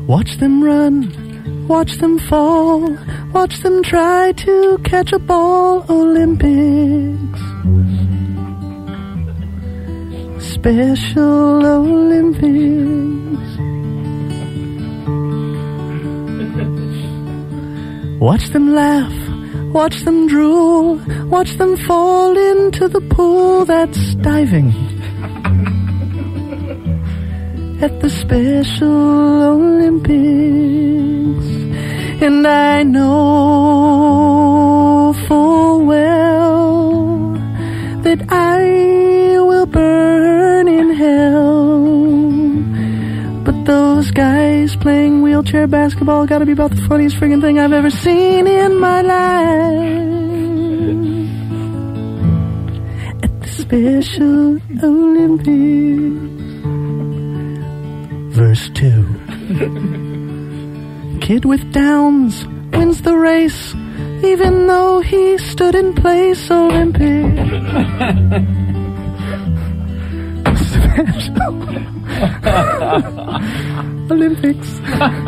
Watch them run, watch them fall, watch them try to catch a ball. Olympics, Special Olympics. Watch them laugh, watch them drool, watch them fall into the pool that's diving at the Special Olympics. And I know full well that I will burn in hell, but those guys playing wheelchair basketball gotta be about the funniest friggin' thing I've ever seen in my life. At the Special Olympics. Verse 2. Kid with Downs wins the race, even though he stood in place. Olympic. Special Olympics.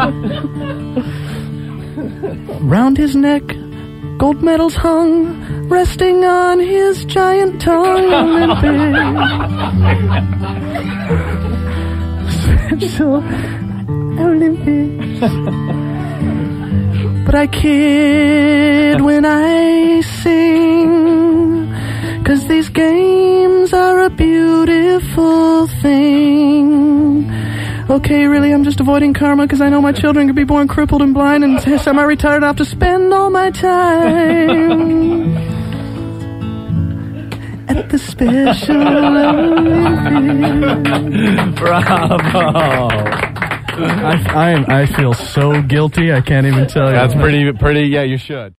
Round his neck, gold medals hung, resting on his giant tongue. Olympic. Special Olympics. But I kid when I sing, 'cause these games are a beautiful thing. Okay, really, I'm just avoiding karma because I know my children could be born crippled and blind and semi-retired. I have to spend all my time at the Special Olympics. Bravo. I feel so guilty, I can't even tell you. That's pretty, yeah, you should.